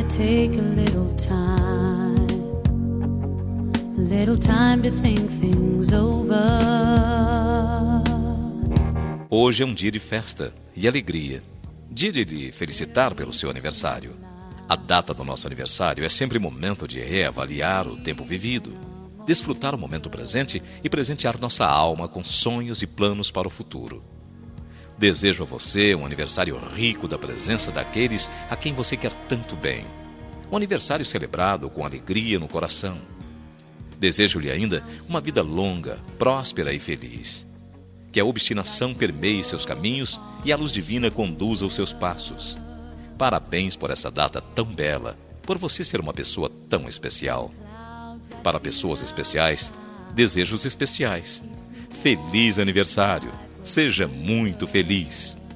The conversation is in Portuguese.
take a little time to think things over. Hoje é um dia de festa e alegria, dia de lhe felicitar pelo seu aniversário. A data do nosso aniversário é sempre momento de reavaliar o tempo vivido, desfrutar o momento presente e presentear nossa alma com sonhos e planos para o futuro. Desejo a você um aniversário rico da presença daqueles a quem você quer tanto bem. Um aniversário celebrado com alegria no coração. Desejo-lhe ainda uma vida longa, próspera e feliz. Que a obstinação permeie seus caminhos e a luz divina conduza os seus passos. Parabéns por essa data tão bela, por você ser uma pessoa tão especial. Para pessoas especiais, desejos especiais. Feliz aniversário! Seja muito feliz!